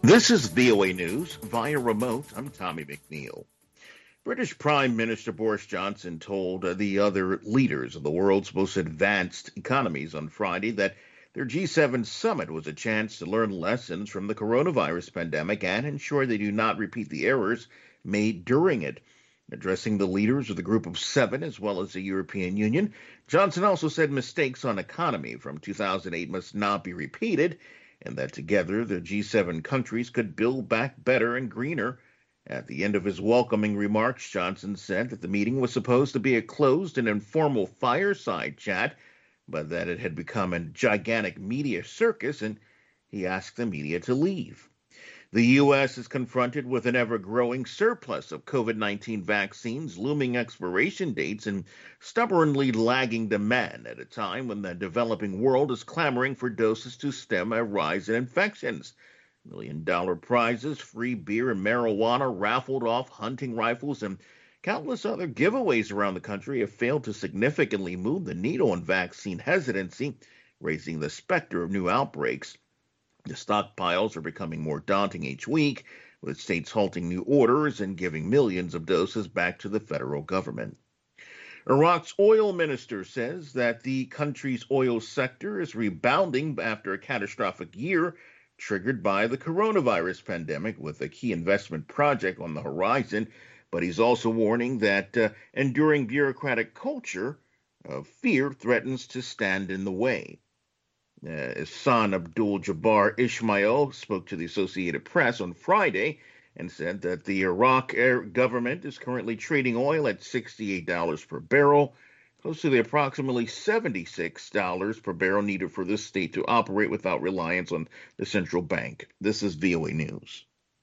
This is VOA News via remote. I'm Tommy McNeil. British Prime Minister Boris Johnson told the other leaders of the world's most advanced economies on Friday that their G7 summit was a chance to learn lessons from the coronavirus pandemic and ensure they do not repeat the errors made during it. Addressing the leaders of the Group of Seven as well as the European Union, Johnson also said mistakes on economy from 2008 must not be repeated, and that together the G7 countries could build back better and greener. At the end of his welcoming remarks, Johnson said that the meeting was supposed to be a closed and informal fireside chat, but that it had become a gigantic media circus, and he asked the media to leave. The U.S. is confronted with an ever-growing surplus of COVID-19 vaccines, looming expiration dates, and stubbornly lagging demand at a time when the developing world is clamoring for doses to stem a rise in infections. $1 million prizes, free beer and marijuana, raffled off hunting rifles, and countless other giveaways around the country have failed to significantly move the needle on vaccine hesitancy, raising the specter of new outbreaks. The stockpiles are becoming more daunting each week, with states halting new orders and giving millions of doses back to the federal government. Iraq's oil minister says that the country's oil sector is rebounding after a catastrophic year triggered by the coronavirus pandemic, with a key investment project on the horizon. But he's also warning that enduring bureaucratic culture of fear threatens to stand in the way. Hassan Abdul-Jabbar Ismail spoke to the Associated Press on Friday and said that the Iraq government is currently trading oil at $68 per barrel, close to the approximately $76 per barrel needed for this state to operate without reliance on the central bank. This is VOA News.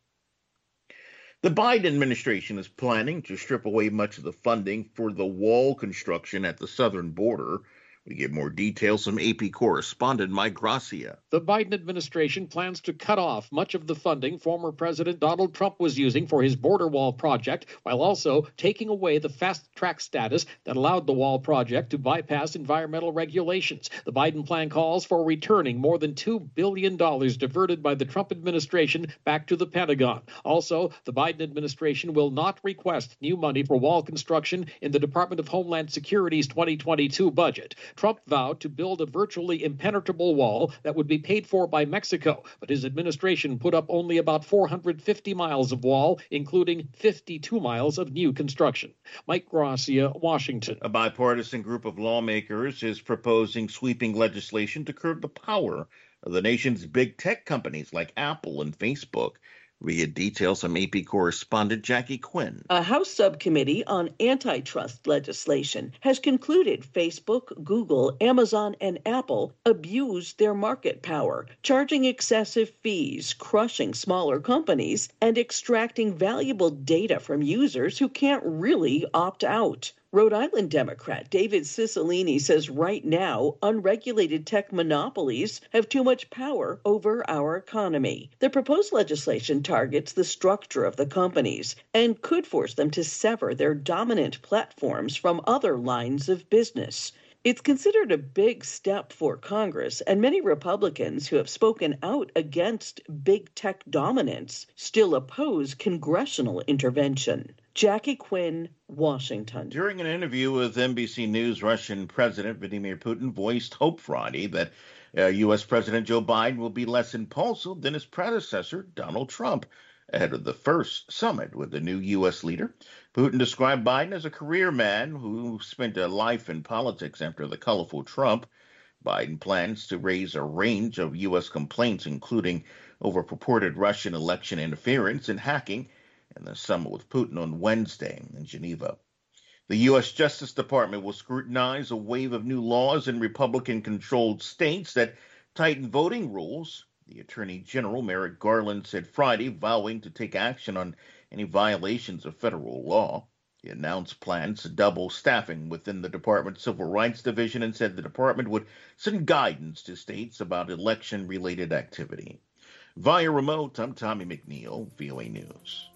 The Biden administration is planning to strip away much of the funding for the wall construction at the southern border. We get more details from AP correspondent Mike Gracia. The Biden administration plans to cut off much of the funding former President Donald Trump was using for his border wall project, while also taking away the fast-track status that allowed the wall project to bypass environmental regulations. The Biden plan calls for returning more than $2 billion diverted by the Trump administration back to the Pentagon. Also, the Biden administration will not request new money for wall construction in the Department of Homeland Security's 2022 budget. Trump vowed to build a virtually impenetrable wall that would be paid for by Mexico, but his administration put up only about 450 miles of wall, including 52 miles of new construction. Mike Gracia, Washington. A bipartisan group of lawmakers is proposing sweeping legislation to curb the power of the nation's big tech companies like Apple and Facebook. We get details from AP correspondent Jackie Quinn. A House subcommittee on antitrust legislation has concluded Facebook, Google, Amazon, and Apple abused their market power, charging excessive fees, crushing smaller companies, and extracting valuable data from users who can't really opt out. Rhode Island Democrat David Cicilline says right now, unregulated tech monopolies have too much power over our economy. The proposed legislation targets the structure of the companies and could force them to sever their dominant platforms from other lines of business. It's considered a big step for Congress, and many Republicans who have spoken out against big tech dominance still oppose congressional intervention. Jackie Quinn, Washington. During an interview with NBC News, Russian President Vladimir Putin voiced hope Friday that U.S. President Joe Biden will be less impulsive than his predecessor, Donald Trump, ahead of the first summit with the new U.S. leader. Putin described Biden as a career man who spent a life in politics after the colorful Trump. Biden plans to raise a range of U.S. complaints, including over purported Russian election interference and hacking, in the summit with Putin on Wednesday in Geneva. The U.S. Justice Department will scrutinize a wave of new laws in Republican-controlled states that tighten voting rules. The Attorney General, Merrick Garland, said Friday, vowing to take action on any violations of federal law. He announced plans to double staffing within the Department's Civil Rights Division and said the department would send guidance to states about election-related activity. Via remote, I'm Tommy McNeil, VOA News.